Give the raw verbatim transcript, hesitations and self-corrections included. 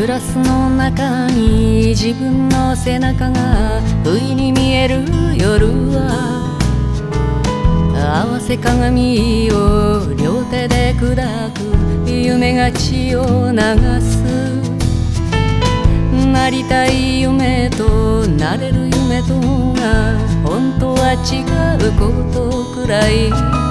ラスの中に自分の背中が不意に見える夜は合わせ鏡を両手で砕く夢が血を流すなりたい夢となれる夢とが本当は違うことくらい